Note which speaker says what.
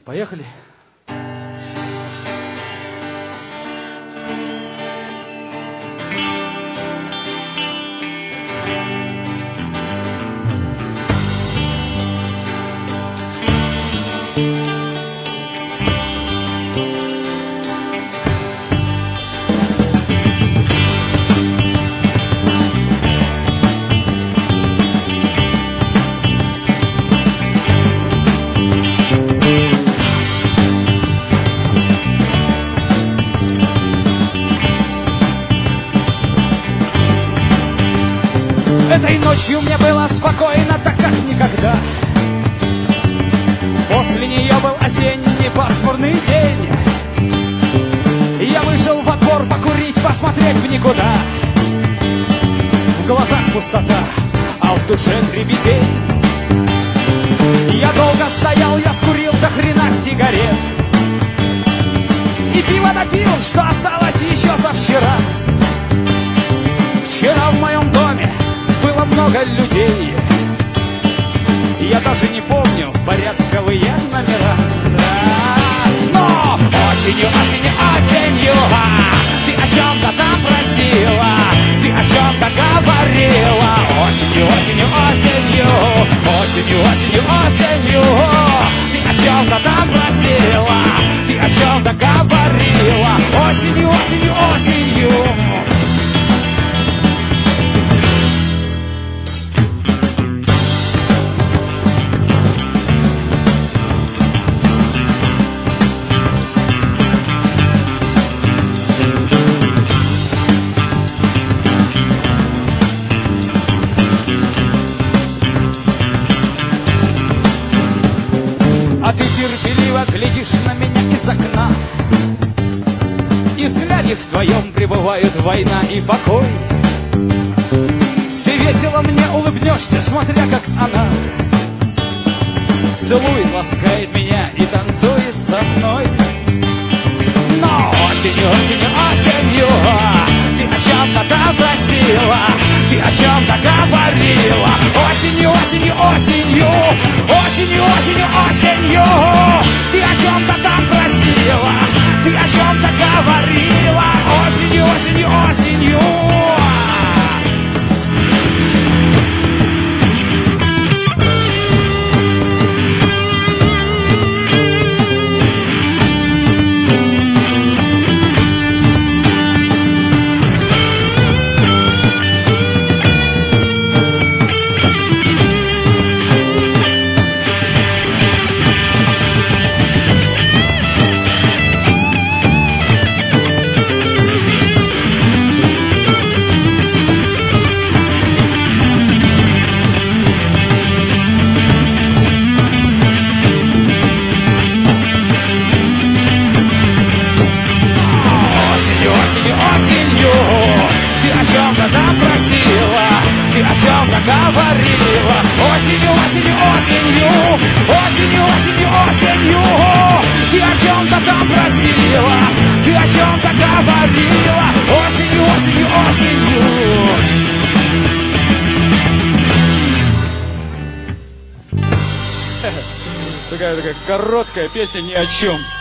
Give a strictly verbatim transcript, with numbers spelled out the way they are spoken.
Speaker 1: Поехали.
Speaker 2: Этой ночью мне было спокойно, так как никогда. После нее был осенний пасмурный день. Я вышел во двор покурить, посмотреть в никуда. В глазах пустота, а в душе дребедень. Я долго стоял, я скурил до хрена сигарет. И пиво допил, что осталось еще со вчера. Вчера в моем доме было много людей. Я даже не помню порядковые номера. Да. Но осенью, осенью, осенью ты о чем-то там просила, ты о чем-то говорила. Осенью, осенью, осенью, осенью, осенью, осенью ты о чем-то там просила, ты о чем-то говорила. Осенью, осенью, осенью. А ты терпеливо глядишь на меня из окна, и взгляде вдвоем пребывают война и покой. Ты весело мне улыбнешься, смотря как она целует, ласкает меня и танцует со мной. Но осенью, осенью, осенью ты о чем-то там просила, ты о чем-то говорила. Осенью, осенью, осенью, осенью, осенью, осенью ты о чем-то там просила, ты о чем-то говорила. Осенью, осенью, осенью. Говорила осенью, осенью, осенью, осенью, осенью, осенью ты о чем-то там просила, ты о чем-то говорила. Осенью, осенью, осенью.
Speaker 1: Такая такая короткая песня ни о чем.